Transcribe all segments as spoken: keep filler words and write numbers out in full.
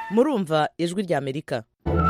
murumva ijwi rya Amerika.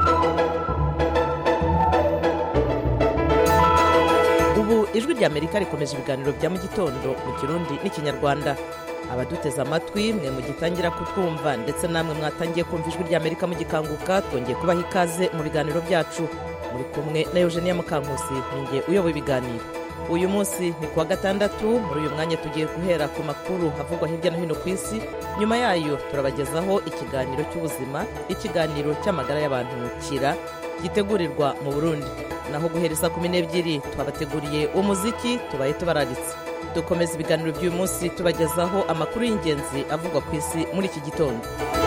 Ubu ijwi rya Amerika rikomeje ibiganiro bya mu gitondo mu Kirundi n'Ikinyarwanda. Abaduteze amatwi mwe mugitangira kutwumva ndetse namwe mwatangiye kumva ijwi rya Amerika mugikanguka, twongeye kubaha ikaze mu biganiro byacu. Muri kumwe na Eugenia Mukankusi, ninjye uyoboye ibiganiro. Uyu munsi ni kuwa gatandatu. Muri uyu mwanya tugiye guhera ku makuru havugwa hirya no hino ku isi. Nyuma yayo turabagezaho ikiganiro cy'ubuzima, ikiganiro cy'amagara y'abantu kira gitegurirwa mu Burundi. Naho guhereza kumi n'ebyiri twabateguriye umuziki tubaye tubararitse. Dukomeza ibiganiro by'uyu munsi tubagezaho amakuru y'ingenzi avugwa ku isi muri iki gitondo.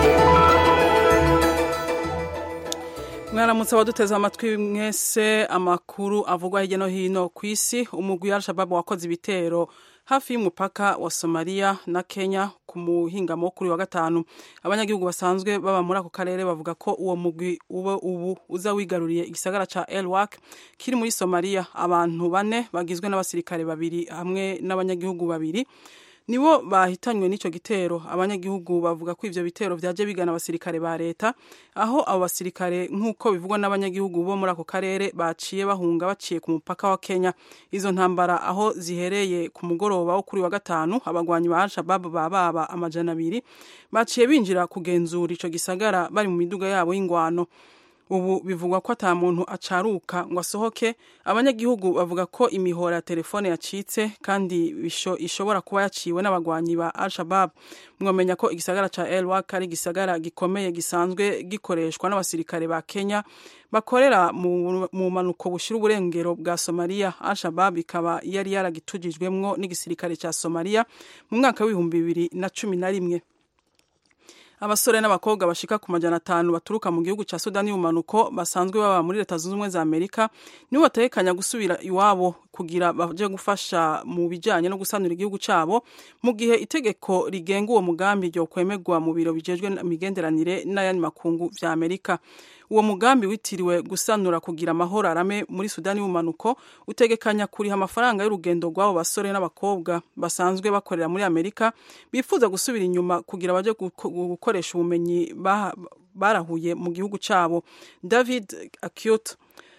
Mwaramutse abaduteze amatwi mwese, amakuru avugwa hirya no hino ku isi. Umugwi wa Al-Shabaab wakoze ibitero hafi y'umupaka wa Somalia na Kenya ku muhingamo kuri wa gatanu. Abanyagihugu basanzwe baba muri ako karere bavuga ko uwo mugwi ubu ubu uza wigaruriye igisagara ca El Wak kiri muri Somalia. Abantu bane bagizwe n'abasirikare babiri hamwe n'abanyagihugu babiri nibo bahitanywe n'ico gitero. Abanyagihugu bavuga ko ivyo bitero vyaje bigana abasirikare ba leta, aho abo basirikare nk'uko bivugwa n'abanyagihugu bo muri ako karere baciye bahunga baciye ku mupaka wa Kenya. Izo ntambara aho zihereye ku mugoroba wo kuri wa gatanu, abagwanyi ba Al-Shabaab bababa amajana abiri baciye binjira kugenzura ico gisagara bari mu miduga yabo y'ingwano. Ubu bivugwa ko ata muntu acaruka ngo asohoke. Abanyagihugu bavuga ko imihora ya telefone yacitse kandi bisho ishobora kuba yaciwe n'abagwanyi ba Al-Shabaab. Mwamenya ko igisagara ca El Wak ari gisagara gikomeye gisanzwe gikoreshwa n'abasirikare ba Kenya bakorera mu, mu manuko bushira uburengero bwa Somalia. Al-Shabaab ikaba yari yaragitujijwemwo n'igisirikare ca Somalia mu mwaka w'ibihumbi bibiri na cumi na rimwe. Abasore n'abakobwa bashika ku majana atanu baturuka mu gihugu ca Sudani y'umanuko basanzwe baba muri Leta Zunze Ubumwe za Amerika nibo batekanya gusubira iwabo kugira baje gufasha mu bijanye no gusanura igihugu cabo, mu gihe itegeko rigenga uwo mugambi ryo kwemegwa mu biro bijejwe imigenderanire n'ayandi makungu vya Amerika. Uwo mugambi witiriwe gusanura kugira amahoro arame muri Sudani y'umanuko utegekanya kuriha amafaranga y'urugendo rw'abo basore n'abakobwa basanzwe bakorera muri Amerika bifuza gusubira inyuma kugira baje gukoresha ubumenyi barahuye mu gihugu cabo. David Acute,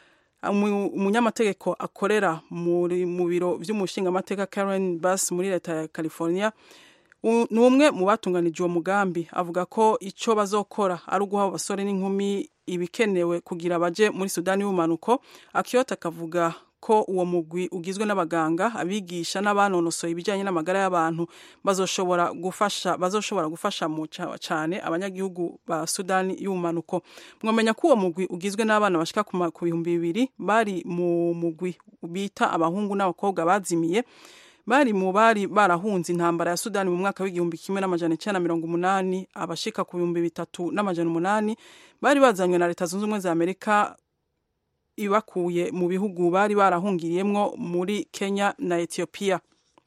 umunyamategeko akorera muri mu biro vy'umushingamateka Karen Bass muri leta ya California, ni umwe mu batunganije uwo mugambi, avuga ko ico bazokora ari uguha abasore n'inkumi ibikenewe kugira baje muri Sudani y'umanuko. Akiyota akavuga ko uwo mugwi ugizwe n'abaganga, abigisha n'abanonosoye ibijanye n'amagara y'abantu bazoshobora gufasha bazoshobora gufasha mu cyane abanyagihugu ba Sudani y'umanuko. Mwamenya ko uwo mugwi ugizwe n'abana bashika ku bihumbi bibiri bari mu mugwi bita abahungu n'abakobwa bazimiye, bari mu bari barahunze intambara ya Sudani mu mwaka w'igihumbi kimwe n'amajana icenda na mirongo umunani. Abashika ku bihumbi bitatu n'amajana umunani bari bazanywe na Leta Zunze Ubumwe za Amerika ibakuye mu bihugu bari barahungiriyemwo muri Kenya na Ethiopia.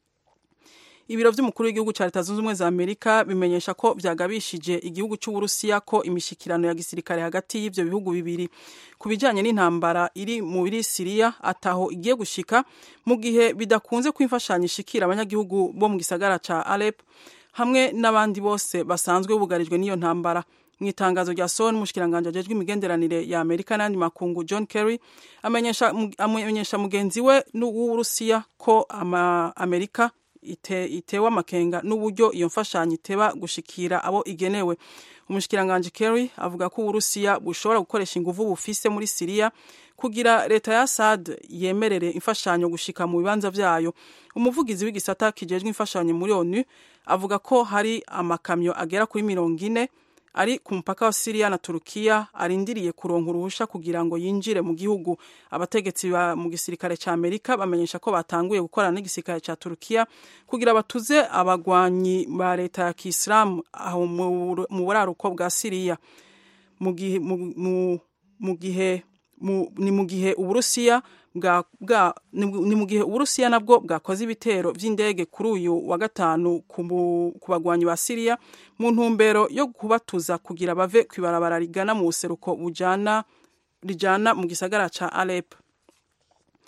Ibiro vy'umukuru w'igihugu ca Leta Zunze Ubumwe za Amerika bimenyesha ko vyagabishije igihugu c'Uburusiya ko imishikirano ya gisirikare hagati y'ivyo bihugu bibiri ku bijanye n'intambara iri muri Syria ataho igiye gushika, mu gihe bidakunze kwimfashanya ishikira abanyagihugu bo mu gisagara ca Aleppo hamwe n'abandi bose basanzwe bugarijwe n'iyo ntambara. Mwitangazo rya Son mushikiranganje ajejwe imigenderanire ya Amerika n'andi makungu John Kerry amenyesha amenyesha mugenzi we n'Uburusiya ko ama Amerika ite itewa makenga n'uburyo iyo mfashanyo iteba gushikira abo igenewe. Umushikiranganje Kerry avuga ko Uburusiya bushobora gukoresha inguvu bufise muri Syria kugira leta ya Assad yemerere imfashanyo gushika mu bibanza vyayo. Umuvugizi w'igisata kijejwe imfashanyo muri ONU avuga ko hari amakamyo agera kuri mirongo ine ari ku mpaka wa Syria na Turukiya arindiriye kuronka uruhusha kugira ngo yinjire mu gihugu. Abategetsi ba mu gisirikare ca Amerika bamenyesha ko batanguye gukorana n'igisirikare ca Turukiya kugira batuze abagwanyi ba leta ya Kiislamu aho mu buraruko bwa Syria. Mu gihe mu gihe ni mu gihe Uburusiya bwa bwa ni mu gihe Uburusiya nabwo bwakoze ibitero vy'indege kuri uyu wa gatanu ku bagwanyi ba Syria mu ntumbero yo kubatuza kugira bave kwibarabara rigana mu buseruko bujana rijana mu gisagara ca Aleppo.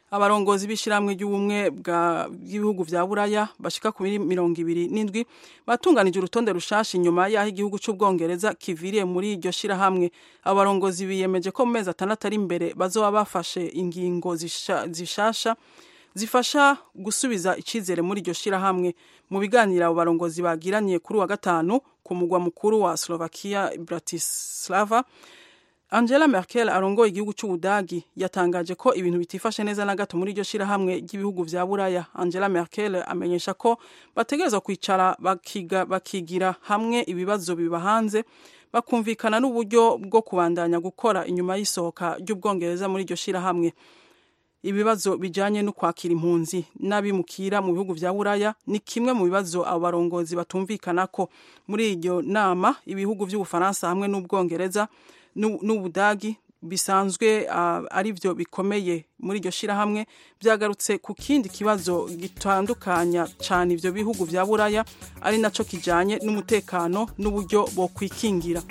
abarongozi b'ishiramwe ry'ubumwe bw'ibihugu vya Buraya bashika ku mirongo ibiri n'indwi batunganije urutonde rushasha inyuma y'aho igihugu c'Ubwongereza kiviriye muri iryo shirahamwe. Abarongozi biyemeje ko mu mezi atandatu ari imbere bazoba bafashe ingingo zishasha zifasha gusubiza icizere muri iryo shirahamwe. Mu biganiro abo barongozi bagiraniye kuri wa gatanu ku mugwa mukuru wa Slovakia Bratislava, Angela Merkel arongoye igihugu c'Ubudagi yatangaje ko ibintu bitifashe neza na gato muri iryo shirahamwe ry'ibihugu vya Buraya. Angela Merkel amenyesha ko bategerezwa kwicara bakiga bakigira hamwe ibibazo biba hanze bakumvikana n'uburyo bwo kubandanya gukora inyuma y'isohoka ry'Ubwongereza muri iryo shirahamwe. Ibibazo bijanye no kwakira impunzi n'abimukira mu bihugu vya Buraya ni kimwe mu bibazo abo barongozi batumvikana ko. Muri iryo nama ibihugu vy'Ubufaransa hamwe n'Ubwongereza n'Ubudagi bisanzwe uh, ari byo bikomeye muri iryo shirahamwe byagarutse ku kindi kibazo gitandukanya cyane ivyo bihugu vya Buraya ari naco kijanye n'umutekano n'uburyo bo kwikingira.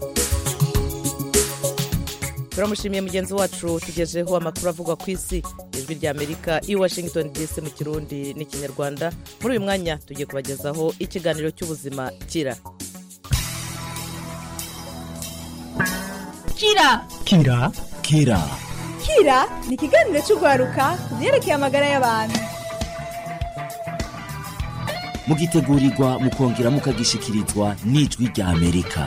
Turamushimiye mugenzi wacu tugejeho amakuru avugwa ku isi. Ijwi rya Amerika i Washington D C mu Kirundi n'Ikinyarwanda. Muri uyu mwanya tugiye kubagezaho ikiganiro cy'ubuzima kira. Kira Kira Kira Kira ni ikiganiro cy'ugwaruka byerekeye amagara y'abantu. Mugitegurirwa mukongera mukagishikirizwa n'Ijwi rya Amerika.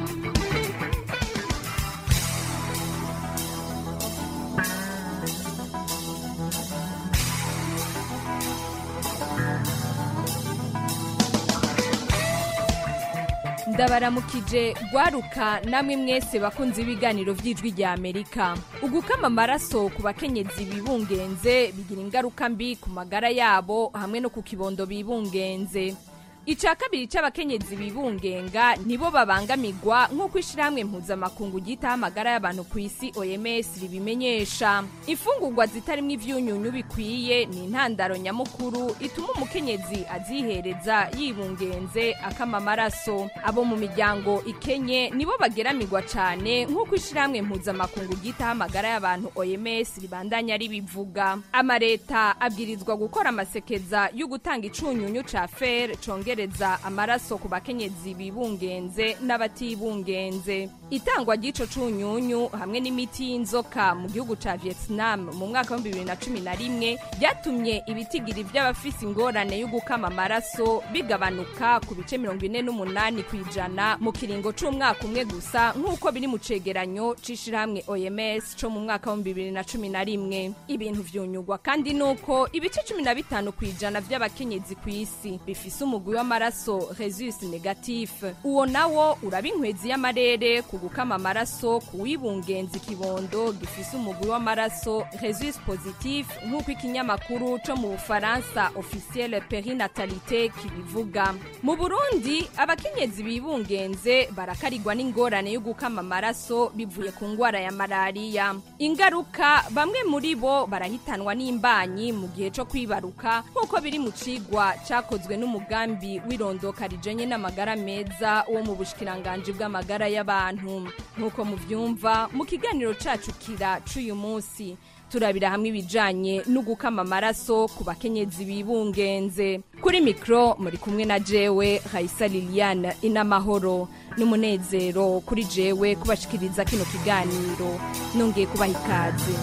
Ndabaramukije gwaruka namwe mwese bakunze ibiganiro vy'Ijwi rya Amerika. Ugukama amaraso ku bakenyezi bibungenze bigira ingaruka mbi ku magara yabo hamwe no ku kibondo bibungenze. Ica kabiri c'abakenyezi bibungenga nibo babangamirwa nk'uko ishirahamwe mpuzamakungu ryitaho amagara y'abantu ku isi O M S ribimenyesha. Imfungurwa zitarimwo ivyunyunyu bikwiye ni intandaro nyamukuru ituma umukenyezi azihereza yibungenze akama amaraso. Abo mu miryango ikenye nibo bageramirwa cane nk'uko ishirahamwe mpuzamakungu ryitaho amagara y'abantu O M S ribandanya ribivuga. Amareta abwirizwa gukora amasekeza yo gutanga icunyunyu ca fer conge amaraso ku bakenyezi bibungenze n'abatibungenze. Itangwa ry'ico cunyunyu hamwe n'imiti y'inzoka mu gihugu ca Vietnam mu mwaka wa bibiri na cumi na rimwe byatumye ibitigiri by'abafise ingorane yo gukama amaraso bigabanuka ku bice mirongo ine n'umunani kw'ijana mu kiringo c'umwaka umwe gusa nk'uko biri mu cegeranyo c'ishirahamwe O M S co mu mwaka wa bibiri na cumi na rimwe. Ibintu vyunyugwa kandi nuko ibice cumi na bitanu kw'ijana by'abakenyezi ku isi bifise umugwi w'amaraso rhesus negatif. Uwo nawo uraba inkwezi y'amarere ku gukama amaraso ku wibungenzi kibondo gifise umugwi w'amaraso rhesus positif nk'uko ikinyamakuru co mu Bufaransa officiel perinatalité kibivuga. Mu Burundi abakenyezi bibungenze barakarigwa n'ingorane yo gukama amaraso bivuye ku ngwara ya malaria. Ingaruka bamwe muri bo barahitanwa n'imbanyi mu gihe co kwibaruka nk'uko biri mu cigwa cakozwe n'umugambi wirondoka rijenye n'amagara meza wo mu bushikiranganje bw'amagara y'abantu. Nkuko muvyumva mu kiganiro cacu kira c'uyu munsi turabira hamwe ibijanye no gukama amaraso ku bakenyezi bibungenze. Kuri mikro muri kumwe na jewe Raisa Liliane Inamahoro. N'umunezero kuri jewe kubashikiriza kino kiganiro. Nongeye kubaha ikaze.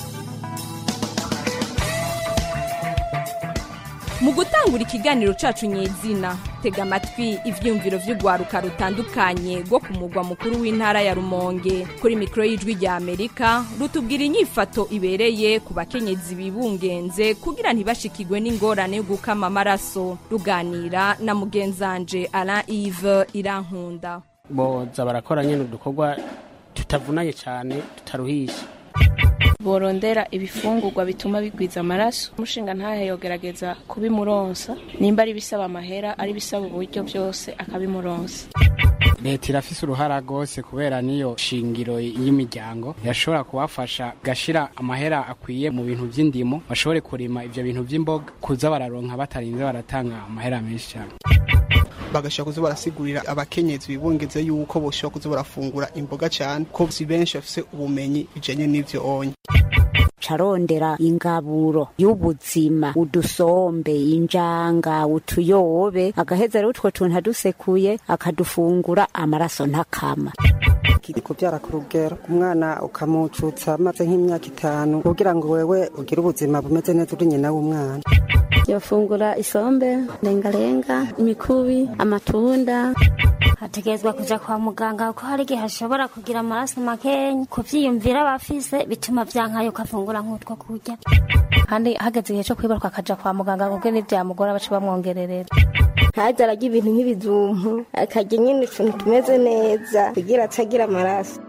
Mu gutangura ikiganiro cacu nyezina tega amatwi ivyumviro vy'ugwaruka rutandukanye rwo ku mugwa mukuru w'intara ya Rumonge. Kuri mikro y'Ijwi rya Amerika rutubwira inyifato ibereye ku bakenyezi bibungenze kugira ntibashikirwe n'ingorane yo gukama amaraso. Ruganira na mugenzanje Alain Yves Irankunda. Boza barakora nyene udukorwa tutavunanye cyane tutaruhisha. Borondera ibifungurwa bituma bigwiza amaraso. Umushinga ntahe yogerageza kubimuronsa nimba ari bisaba amahera ari bisaba uburyo byose akabimuronsa. Leta irafise uruhara gose kubera niyo shingiro y'imiryango yashobora kubafasha gashira amahera akwiye mu bintu by'indimo bashobore kurima ivyo bintu by'imboga kuza bararonka batarinze baratanga amahera menshi cyane. Bagashaka kuza barasigurira abakenyezi bibungeze yuko boshobora kuza barafungura imboga cyane ko si benshi bafise ubumenyi bijanye n'ivyo onye. agaca arondera ingaburo y'ubuzima, udusombe, injanga, utuyobe, agaheza rero utwo tuntu adusekuye akadufungura amaraso ntakama. Kubyara ku rugero umwana ukamucutsa amaze nk'imyaka itanu kugira ngo wewe ugire ubuzima bumeze neza uri nyina w'umwana. Yofungura isombe, lengalenga, imikubi, amatunda. Hategezwa kuja kwa muganga kuko hari igihe hashobora kugira amaraso makenya, kuvyiyumvira bafise bituma vyankayo kafungura nk'utwo kurya. Kandi hageze igihe cyo kwibaruka akaja kwa muganga kuko n'ivyamugora baca bamwongererera. Haza aragira ibintu nk'ibizumpu akarya nyine utuntu tumeze neza kugira atagira amaraso.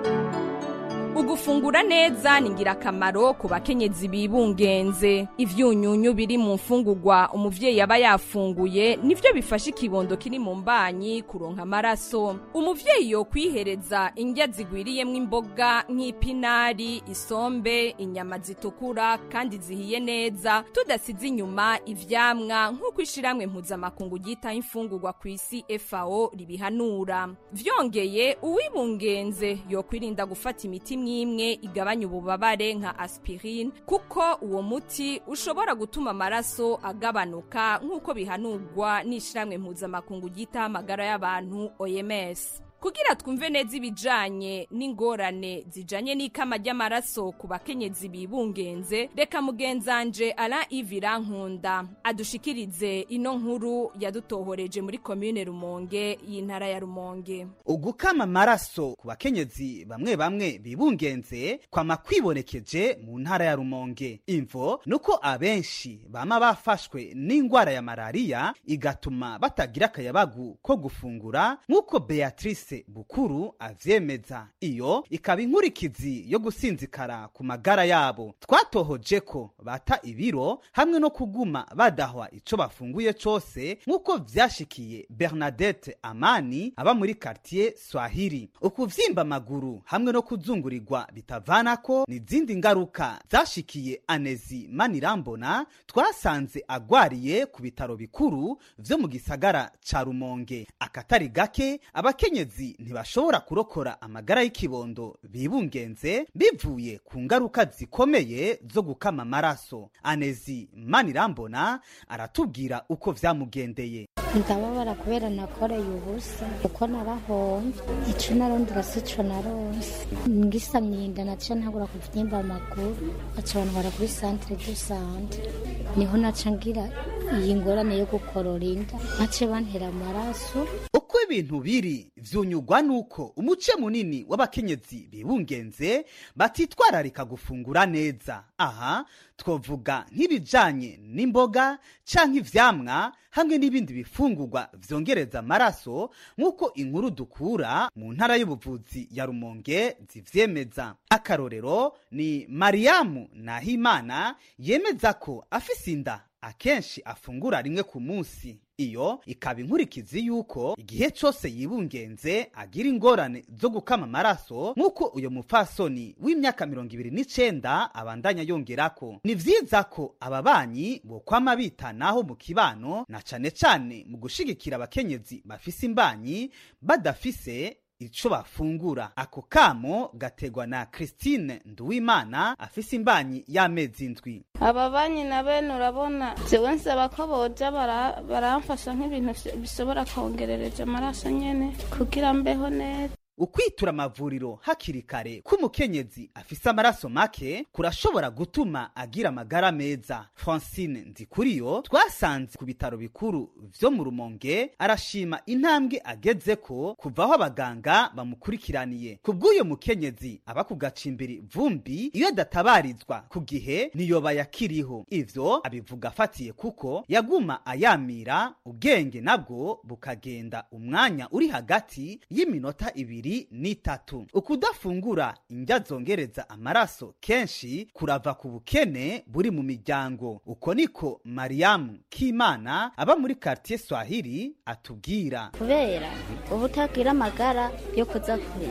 Ugufungura neza ni ngirakamaro ku bakenyezi bibungenze. Ivyunyunyu biri mu mfungurwa umuvyeyi aba yafunguye nivyo bifasha ikibondo kiri mu mbanyi kuronka amaraso. Umuvyeyi yo kwihereza indya zigwiriyemwo imboga nk'ipinari, isombe, inyama zitukura kandi zihiye neza, tudasize inyuma ivyamwa nk'uko ishiramwe mpuzamakungu ryita imfungurwa ku isi F A O ribihanura. Vyongeye uwibungenze yo kwirinda gufata imiti imwe igabanya ububabare nka aspirine kuko uwo muti ushobora gutuma amaraso agabanuka nk'uko bihanurwa n'ishiramwe mpuzamakungu ryita amagara y'abantu O M S. Kugira twumve neza ibijanye n'ingorane zijanye n'ikama ry'amaraso ku bakenyezi bibungenze, reka mugenzanje Alain Ivira Nkunda adushikirize ino nkuru yadutohoreje muri commune Rumonge y'intara ya Rumonge. Ugukama amaraso ku bakenyezi bamwe bamwe bibungenze kwama kwibonekeje mu ntara ya Rumonge. Imvo nuko abenshi bama bafashwe n'ingwara ya malaria igatuma batagira akayabagu ko gufungura nk'uko Beatrice Bukuru avyemeza. Iyo ikaba inkurikizi yo gusinzikara ku magara yabo. Twatohoje ko bata ibiro hamwe no kuguma badahwa ico bafunguye cose nk'uko vyashikiye Bernadette Amani aba muri quartier Swahili. Ukuvyimba amaguru hamwe no kuzungurirwa bitavanako ni zindi ngaruka zashikiye Anezi Manirambona twasanze agwariye ku bitaro bikuru vyo mu gisagara ca Rumonge. Akatari gake abakenyezi ntibashobora kurokora amagara y'ikibondo bibungenze bivuye ku ngaruka zikomeye zo gukama amaraso. Anezi Manirambona aratubwira uko vyamugendeye. Ndababara kubera nakoreye ubusa uko narahomvye ico narondera sico naronse ngisamye inda naca ntagura kuvyimba amaguru aca bantwara kuri centre de santé niho naca ngira iyi ngorane yo gukorora inda nace bantera amaraso. Uko ibintu biri vyunyugwa nuko umuce munini w'abakenyezi bibungenze batitwararika gufungura neza. Aha twovuga nk'ibijanye n'imboga canke ivyamwa hamwe n'ibindi bifungurwa vyongereza amaraso nk'uko inkuru dukura mu ntara y'ubuvuzi ya Rumonge zivyemeza. Akarorero ni Mariamu Nahimana yemeza ko afise inda akenshi afungura rimwe ku munsi. Iyo ikaba inkurikizi yuko igihe cose yibungenze agira ingorane zo gukama amaraso nk'uko uyo mupfasoni w'imyaka mirongo ibiri n'icenda abandanya yongerako. Ni vyiza ko ababanyi bokwama bitanaho mu kibano na cane cane mu gushigikira abakenyezi bafise imbanyi badafise ico bafungura. Ako kamo gategwa na Christine Nduwimana afise imbanyi y'amezi indwi. Ababanyi na bene urabona jewe nsaba ko boja baramfasha nk'ibintu bishobora kongerereje amaraso nyene kugira mbeho neza. Ukwitura amavuriro hakiri kare k'umukenyezi afise amaraso make kurashobora gutuma agira amagara meza. Francine Nzikuriyo twasanze ku bitaro bikuru vyo mu Rumonge arashima intambwe agezeko kuva aho abaganga bamukurikiraniye. Kubw'uyo mukenyezi aba ku gacimbiri vumbi iyo databarizwa ku gihe niyoba yakiriho. Ivyo abivuga afatiye kuko yaguma ayamira ubwenge nabwo bukagenda umwanya uri hagati y'iminota ibiri n'itatu. Ukudafungura indya zongereza amaraso kenshi kurava ku bukene buri mu miryango. Uko niko Mariamu Kimana aba muri quartier Swahili atubwira. Kubera ubutagira amagara yo kuza kurima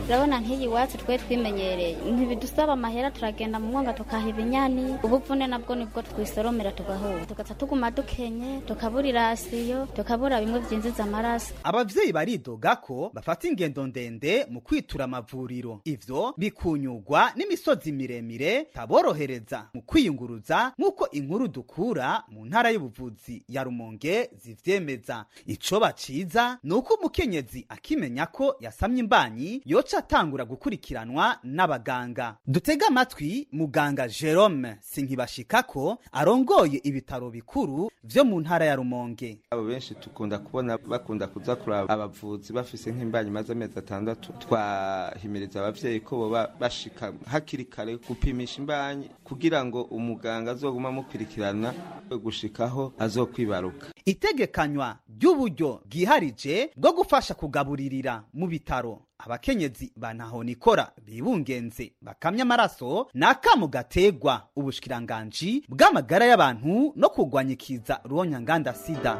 urabona nk'iyi wacu twe twimenyereye ntibidusaba amahera turagenda mu mwonga tukahiba inyani ubuvune nabwo nibwo twisoromera tugahura tugaca tuguma dukenye tukabura irasiyo tukabura bimwe byinjiza amaraso. Abavyeyi baridoga ko bafata ingendo ndende mu kwitura amavuriro, ivyo bikunyugwa n'imisozi miremire taborohereza mu kwiyunguruza nk'uko inkuru dukura mu ntara y'ubuvuzi ya Rumonge zivyemeza. Ico baciza nuko umukenyezi akimenya ko yasamye imbanyi yoca atangura gukurikiranwa n'abaganga. Dutega amatwi muganga Jerome Sinkibashikako arongoye ibitaro bikuru vyo mu ntara ya Rumonge. Abo benshi tukunda kubona bakunda kuza kuraba abavuzi bafise nk'imbanyi maze amezi atandatu. Twahimiriza abavyeyi ko boba bashika hakiri kare gupimisha imbanyi kugira ngo umuganga azoguma mukurikirana gushikaho azokwibaruka. Itegekanywa ry'uburyo bwiharije bwo gufasha kugaburirira mu bitaro abakenyezi bantaho nikora bibungenze bakamya amaraso nakamu gategwa ubushikiranganje bw'amagara y'abantu no kugwanyikiza ruhonyanganda sida.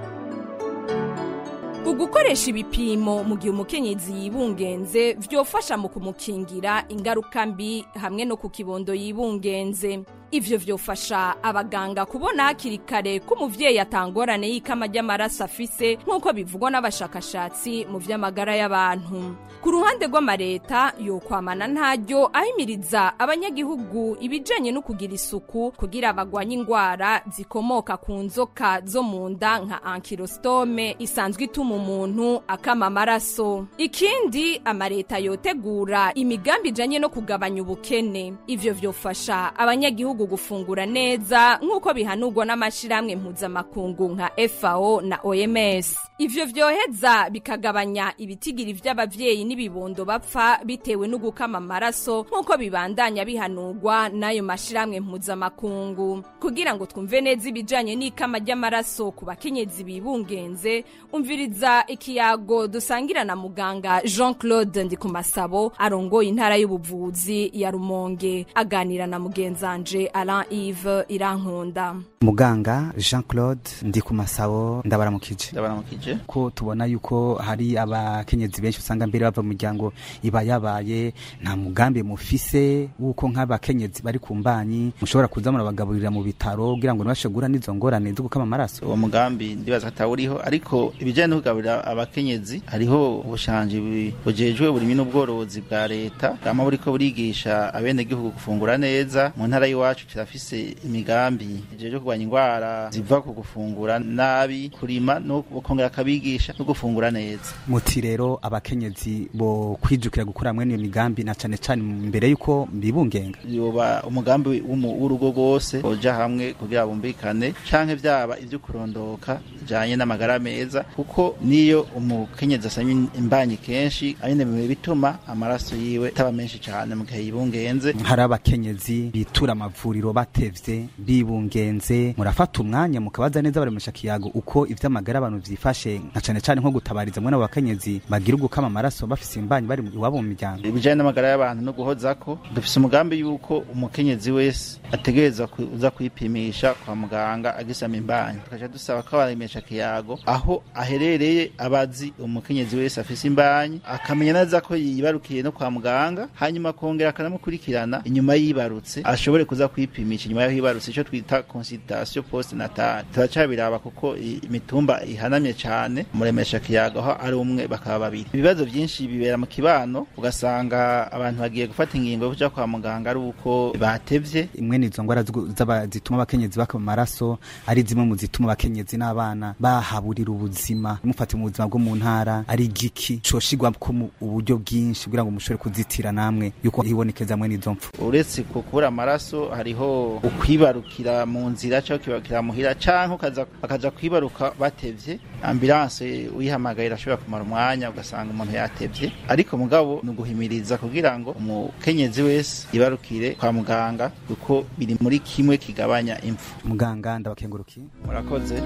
Ugukoresha ibipimo mu gihe umukenyezi yibungenze vyofasha mu kumukingira ingaruka mbi hamwe no ku kibondo yibungenze. Ivyo vyofasha abaganga kubona hakiri kare ko umuvyeyi atangorane y'ikama ry'amaraso afise nk'uko bivugwa n'abashakashatsi mu vy'amagara y'abantu. Ku ruhande rw'amareta yokwamana ntaryo ahimiriza abanyagihugu ibijanye no kugira isuku kugira bagwanye ingwara zikomoka ku nzoka zo mu nda nka ankylostome isanzwe ituma umuntu akama amaraso. Ikindi amareta yotegura imigambi ijanye no kugabanya ubukene. Ivyo vyofasha abanyagihugu gufungura neza nk'uko bihanurwa n'amashiramwe mpuzamakungu nka F A O na O M S. Ivyo vyoheza bikagabanya ibitigiri vy'abavyeyi n'ibibondo bapfa bitewe no gukama amaraso nk'uko bibandanya bihanurwa n'ayo mashiramwe mpuzamakungu. Kugira ngo twumve neza ibijanye n'ikama ry'amaraso ku bakenyezi bibungenze, umviriza ikiyago dusangira na muganga Jean-Claude Ndikumasabo arongoye intara y'ubuvuzi ya Rumonge aganira na mugenzanje Alain Yves Irankunda. Muganga Jean-Claude Ndikumasabo ndabaramukije. Ndabaramukije. Ko tubona yuko hari abakenyezi benshi usanga mbere bava mu muryango iba yabaye nta mugambi mufise wuko nk'abakenyezi bari ku mbanyi mushobora kuza murabagaburira mu bitaro kugira ngo nibashegura n'izo ngorane zo gukama amaraso. Uwo mugambi ndibaza atawuriho ariko ibijanye no kugaburira abakenyezi hariho ubushanje bujejwe burimi n'ubworozi bwa leta kama buriko burigisha abene gihugu gufungura neza. Mu ntara y'iwacu kirafise imigambi jeje kurwanya ingwara ziva ku gufungura nabi, kurima no kongera kabigisha no gufungura neza. Muti rero abakenyezi bo kwijukira gukora mwe niyo migambi na cane cane mbere yuko mbibungenga. Yoba umugambi w'urugo gose oja hamwe kugira bumbikane canke vyaba ivyo kurondoka janye n'amagara meza kuko niyo umukenyezi asanye imbanyi kenshi ayine bituma amaraso yiwe taba menshi cane mu gihe yibungenze. Hari abakenyezi bitura amavuriro batevye bibungenze murafata umwanya mukabaza neza bari mushakiyago uko ivy'amagara abantu vyifashe na cane cane nko gutabariza mwe n'abakenyezi bagira ugukama amaraso bafise imbanyi bari iwabo mu miryango. Ibijanye n'amagara y'abantu no guhozako dufise umugambi yuko umukenyezi wese ategereza kuza kwipimisha kwa muganga agisama imbanyi. Tukaja dusaba ko abaremesha kiyago aho aherereye abazi umukenyezi wese afise imbanyi akamenya neza ko yibarukiye no kwa muganga hanyuma kongera akanamukurikirana inyuma yibarutse ashobore kuza kwipimisha inyuma yaho yibarutse ico twita consultation postnatale. Turacabiraba kuko imitumba ihanamye cyane muremesha kiyago aho ari umwe bakaba babiri. Ibibazo byinshi bibera mu kibano ugasanga abantu bagiye gufata ingingo yo kuja kwa muganga ari uko batevye. Imwe nizo ngwara zituma abakenyezi bakama amaraso ari zimwe mu zituma abakenyezi n'abana bahaburira ubuzima. Mufate mu buzima bwo mu ntara ari giki coshigwa ko mu uburyo bwinshi kugira ngo mushobore kuzitira namwe yuko hibonekeza mwe nizo mpfu. Uretse kubura amaraso hariho ukwibarukira mu nzira cyo kibakira muhira canke ukaza bakaja kwibaruka batevye. Ambulance uyihamagaye ashobora kumara umwanya ugasanga umuntu yatevye ariko mugabo nuguhimiriza kugira ngo umukenyezi wese ibarukire kwa muganga kuko biri muri kimwe kigabanya impfu. Muganga ndabakengurukiye. Murakoze.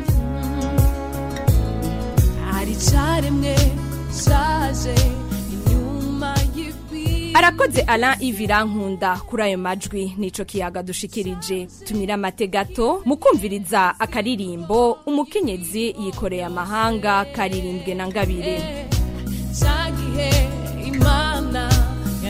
Ari caremwe saje inyuma yibi. Arakoze Alain Yves Irankunda kuri ayo majwi nico kiyaga dushikirije. Tumira amategato mukumviriza akaririmbo umukenyezi yikoreye amahanga karirimbwe na Ngabire. Zagihe imana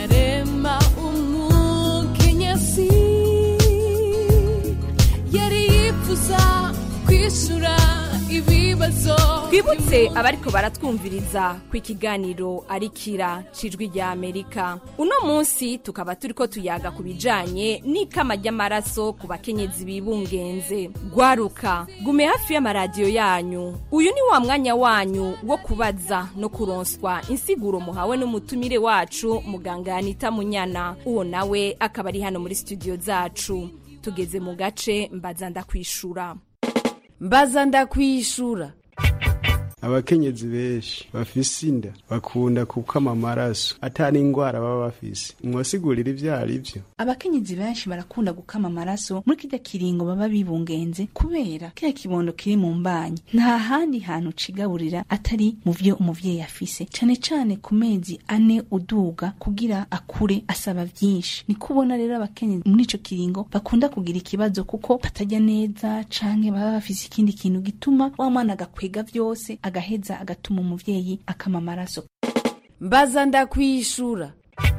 kwishura ibibazo. Twibutse abariko baratwumviriza ku ikiganiro arikira cijwi rya Amerika. Uno munsi tukaba turiko tuyaga ku bijanye n'ikama ry'amaraso ku bakenyezi bibungenze. Gwaruka, gume hafi y'amaradiyo yanyu. Uyu ni wa mwanya wanyu wo kubaza no kuronswa insiguro muhawe n'umutumire wacu muganga Anita Munyana. Uwo nawe akaba ari hano muri studio zacu. Tugeze mu gace mbaza ndakwishura. Mbaza ndakwishura. Abakenyezi benshi bafise inda bakunda kukama amaraso atari ingwara baba bafise. Mwasigurira ivyari ivyo? Abakenyezi benshi barakunda gukama amaraso muri kirya kiringo baba bibungenze kubera kya kibondo kiri mu mbanyi. Nta handi hantu cigaburira atari mu vyo umuvyeyi afise. Cane cane ku mezi ane uduga kugira akure asaba vyinshi. Ni kubona rero abakenyezi muri ico kiringo bakunda kugira ikibazo kuko batajya neza canke baba bafise ikindi kintu gituma wa mwana agakwega vyose agaheza agatuma umuvyeyi akama amaraso. Mbaza ndakwishura.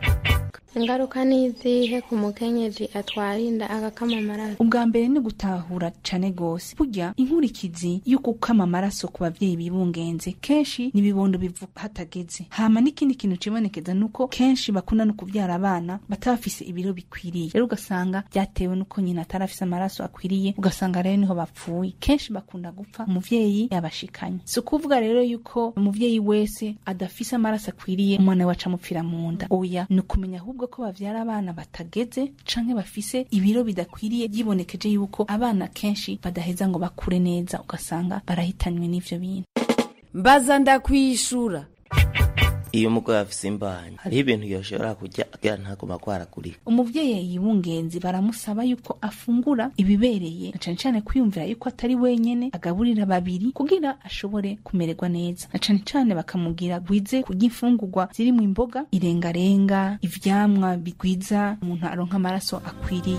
Ingaruka nizihe ku mukenyezi atwarinda agakama amaraso? Ubwa mbere ni gutahura cane gose. Burya inkurikizi yo gukama amaraso ku bavyeyi bibungenze kenshi nibibondo bivuka hatageze. Hama n'ikindi kintu cibonekeza nuko kenshi bakunda no kuvyara abana batafise ibiro bikwiriye. Rero ugasanga byatewe nuko nyina atarafise amaraso akwiriye, ugasanga rero niho bapfuye. Kenshi bakunda gupfa umuvyeyi yabashikanye. So kuvuga rero yuko umuvyeyi wese adafise amaraso akwiriye umwana waca mupfira mu nda. Oya, nukumenya ahubwo ko bavyara abana batageze canke bafise ibiro bidakwiriye. Yibonekeje yuko abana kenshi badaheza ngo bakure neza, ugasanga barahitanywe n'ivyo bintu. Mbaza ndakwishura. Iyo umugore afise imbanyi hari ibintu yoshobora kujya agira ntagoma kwaragurika. Umuvyeyi yibungenzi baramusaba yuko afungura ibibereye, cane cane kwiyumvira yuko atari wenyene agaburira babiri kugira ashobore kumererwa neza. Cane cane bakamugira gwize kurya imfungurwa ziri mu imboga, irengarenga, ivyamwa bigwiza umuntu aronka amaraso akwiriye.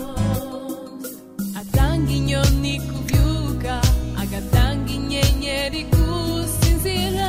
Atanga inyoni kuvyuka, agatanga inyenyeri gusinzira.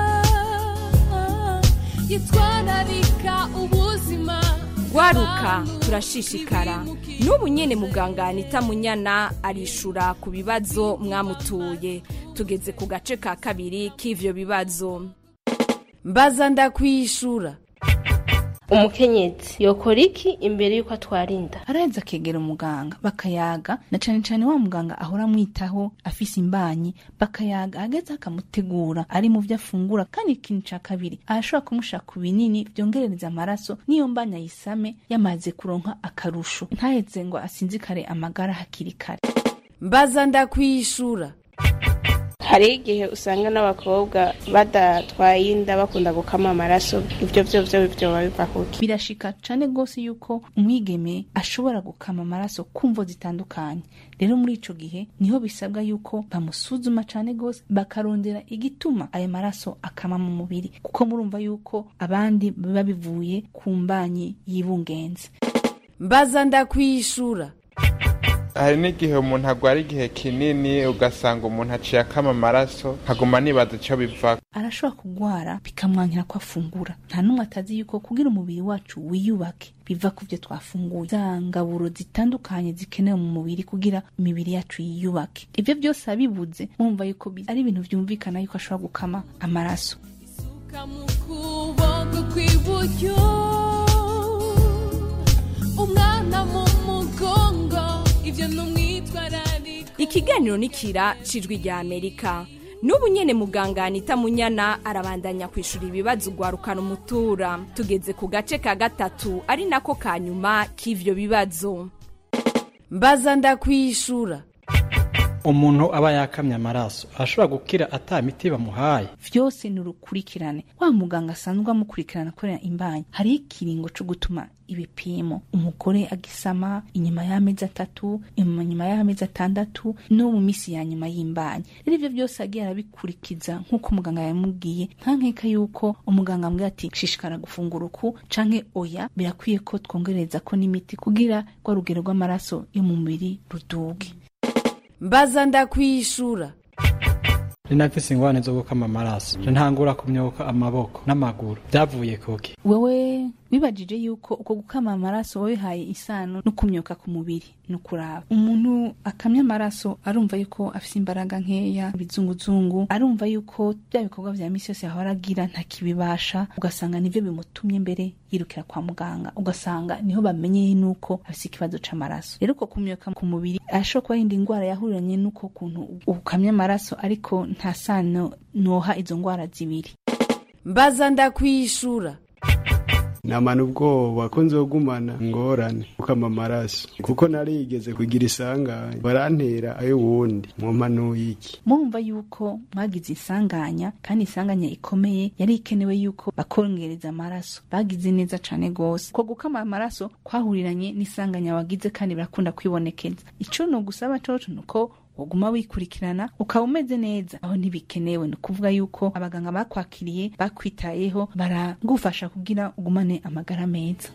Yitwararika ubuzima. Gwaruka turashishikara. N'ubu nyene muganga Anita Munyana arishura ku bibazo mwamutuye. Tugeze ku gace ka kabiri k'ivyo bibazo. Mbaza ndakwishura. Umukenyezi yokora iki imbere yuko atwarinda? Araza kegera umuganga bakayaga, na cane cane wa muganga ahora mwitaho afise imbanyi, bakayaga ageze akamutegura ari mu vyo afungura. Kandi ikintu ca kabiri arashobora kumusha ku binini vyongerereza amaraso niyo mbanya yisame yamaze kuronka akarusho, ntaheze ngo asinzikare amagara hakiri kare. Mbaza ndakwishura. Hari igihe usanga n'abakobwa badatwaye inda bakunda gukama amaraso, ivyo vyo vyo bivyo babiva kuki? Birashika cane gose yuko umwigeme ashobora gukama amaraso kumvo zitandukanye. Rero muri ico gihe niho bisabwa yuko bamusuzuma cane gose bakarondera igituma ayo maraso akama mu mubiri, kuko murumva yuko abandi biba bivuye ku mbanyi yibungenze. Mbaza ndakwishura. Hari n'igihe umuntu agwara igihe kinini ugasanga umuntu aciye akama amaraso haguma nibaza ico biva. Arashobora kugwara bikamwankira ko afungura. Nta numwe atazi yuko kugira umubiri wacu wiyubake biva ku byo twafunguye. Za ngaburo zitandukanye zikenewe mu mubiri kugira imibiri yacu yiyubake. Ivyo byose abibuze mumva yuko ari ibintu vyumvikana yuko ashobora gukama amaraso. Umwana mu mugongo. Ikiganiro nikira cijwi rya Amerika. N'ubu nyene muganga Anita Munyana arabandanya kwishura ibibazo gwarukana umutura. Tugeze ku gace ka gatatu ari nako kanyuma k'ivyo bibazo. Mbaza ndakwishura. Umuntu aba yakamye amaraso ashobora gukira ata miti bamuhaye? Vyose nurukurikirane. Wa muganga asanzwe amukurikirana korera imbanyi. Hari ikiringo cyo gutuma ibipimo umugore agisama inyuma y'amezi atatu, inyuma y'amezi atandatu no mu misi ya nyuma y'imbanyi. Rero ivyo byose agiye arabikurikiza nkuko umuganga yamubwiye. Nta nkeka yuko umuganga ambwiye ati shishikara gufungura uku canke oya, birakwiye ko twongereza ko n'imiti kugira kwa rugero rw'amaraso yo mu mubiri ruduge. Mbaza ndakwishura. Ninafise ingwane zo gukama amaraso. Ntangura kumyoka amaboko n'amaguru. Byavuye kuki? Wewe wibajije yuko uko gukama amaraso wabihaye isano no kumyoka ku mubiri no kuraba umuntu akamya amaraso arumva yuko afite imbaraga nkeya bizunguzungu arumva yuko bya bikorwa vya misi yose yahora agira ntakibibasha ugasanga nivyo bimutumye mbere yirukira kwa muganga ugasanga niho bamenyeye nuko afite ikibazo c'amaraso rero uko kumyoka ku mubiri ashobora kuba yindi ingwara yahuriranye nuko kuntu ukamya amaraso ariko nta sano noha izo ngwara zibiri. Mbaza ndakwishura. namana ubwoba ko nzogumana ngorane ukama amaraso kuko narigeze kugira isanganya barantera ayo wundi mwompanuye iki. Mumva yuko mwagize isanganya kandi isanganya ikomeye yari ikenewe yuko bakongereza amaraso bagize neza cane gose ko gukama amaraso kwahuriranye n'isanganya wagize kandi barakunda kwibonekeza. Ico no gusaba toto nuko uguma wikurikirana ukaba umeze neza aho ntibikenewe no kuvuga yuko abaganga bakwakiriye bakwitayeho baragufasha kugira ugumane amagara meza.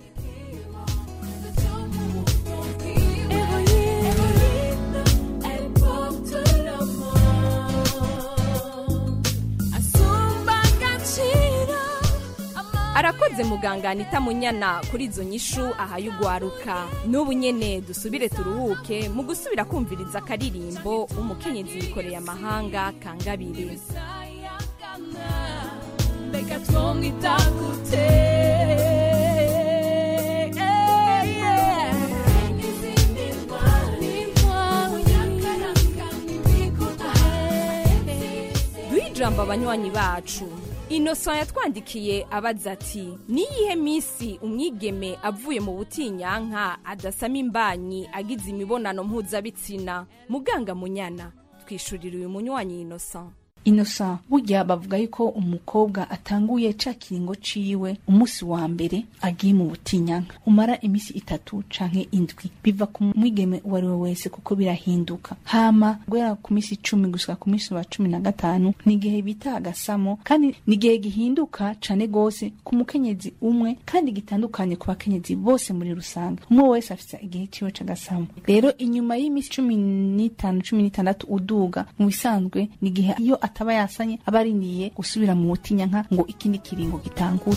Arakoze muganga Anita Munyana kuri izo nyishu ahayugwaruka. N'ubu nyene dusubire turuhuke mu gusubira kumviriza akaririmbo umukenyezi yikoreye amahanga kangabire. Beka twongita gute Duhijamba abanywanyi bacu. Innocent yatwandikiye abaza ati niyihe misi umwigeme avuye mu butinyanka adasama imbanyi agize imibonano mpuzabitsina. Muganga Munyana twishurira uyu munywanyi Innocent. Innocent burya bavuga yuko umukobwa atanguye ca kiringo ciwe umunsi wa mbere agiye mu butinyanka umara imisi itatu canke indwi biva ku mwigeme uwariwe wese kuko birahinduka hama guhera ku misi icumi gushika ku misi wa cumi na gatanu nigihe bita agasamo kandi nigihe gihinduka cane gose ku mukenyezi umwe kandi gitandukanye ku bakenyezi bose muri rusange umwe wese afite igihe ciwe c'agasamo. Rero inyuma y'imisi cumi n'itanu cumi n'itandatu uduga mu bisanzwe nigihe iyo ataba yasanye abariniye gusubira mu butinyanka ngo ikindi kiringo gitangure.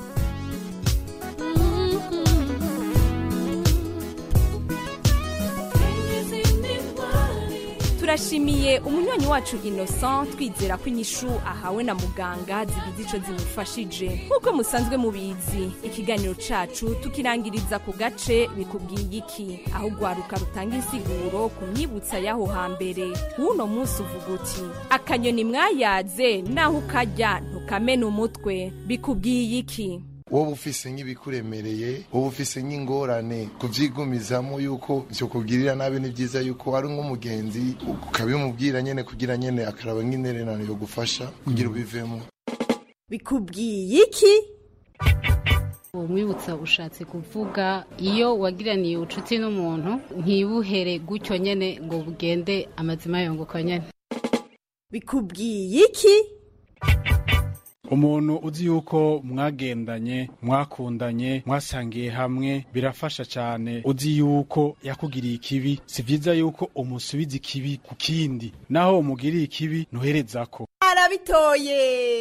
Turashimiye umunywanyi wacu Innocent twizera ko inyishu ahawe na muganga zigize ico zimufashije. Nkuko musanzwe mubizi ikiganiro cacu tukirangiriza ku gace bikubwiye iki aho gwaruka rutanga insiguro ku myibutsa yaho hambere. Uno munsi uvuga uti akanyoni mwayaze naho ukajya ntukamena umutwe bikubwiye iki. wowe ufise nk'ibikuremereye wowe ufise nk'ingorane kuvyigumizamo yuko byo kugirira nabi ni byiza yuko ari nk'umugenzi ukabimubwira nyene kugira nyene akaraba nk'intererano yo gufasha kugira ubivemo. Bikubwiye iki? Umwibutsa ushatse kuvuga iyo wagiraniye ubucuti n'umuntu ntibuhere gutyo nyene ngo bugende amazima yongoka nyene. Bikubwiye iki? Umuntu uzi yuko mwagendanye mwakundanye mwasangiye hamwe birafasha cyane uzi yuko yakugiriye ikibi si byiza yuko umusubiza ikibi ku kindi naho umugiriye ikibi ntuherezako. Arabitoye.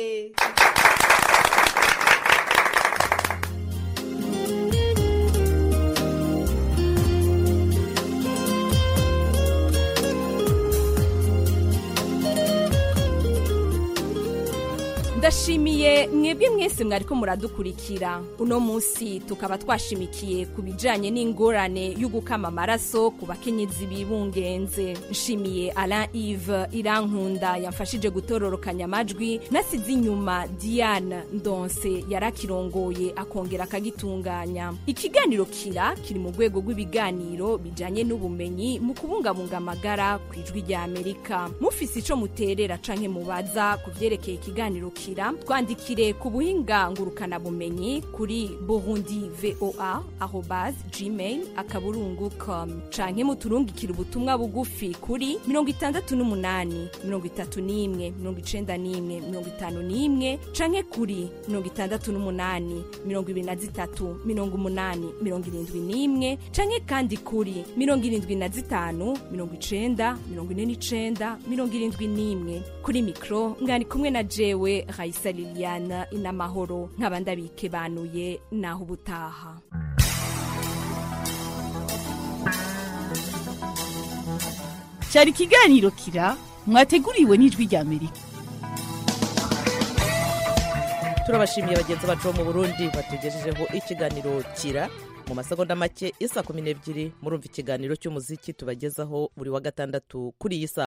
Ndashimiye mwebwe mwese mwariko muradukurikira. Uno munsi tukaba twashimikiye kubijanye n'ingorane y'ugukama amaraso ku bakenyezi bibungenze. Nshimiye Alain Yves Irankunda yamfashije gutororokanya amajwi nasize inyuma Diane Ndonse yarakirongoye akongera akagitunganya. Ikiganiro kira kiri mu rwego rw'ibiganiro bijanye n'ubumenyi mu kubungabunga amagara ku ijwi rya Amerika. Mufise ico muterera canke mubaza kuvyerekeye ikiganiro kira twandikire ku buhinga ngurukana bumenyi kuri burundi voa arobase gmail akaburungu com canke muturungikira ubutumwa bugufi kuri mirongo itandatu n'umunani mirongo itatu n'imwe mirongo icenda n'imwe mirongo itanu n'imwe canke kuri mirongo itandatu n'umunani mirongo ibiri na zitatu mirongo umunani mirongo irindwi n'imwe canke kandi kuri mirongo irindwi na zitanu mirongo icenda mirongo ine n'icenda mirongo irindwi n'imwe. Kuri mikro ngani kumwe na jewe Raisa Liliane inamahoro nk'abandi abikebanuye naho ubutaha. Cyari ikiganiro kira mwateguriwe n'ijwi rya Amerika. Turabashimiye bagenzi bacu mu Burundi batugejejeho ikiganiro kira mu masegonda make isa kumi n'ebyiri murumva ikiganiro cy'umuziki tubagezaho buri wa gatandatu kuri iyi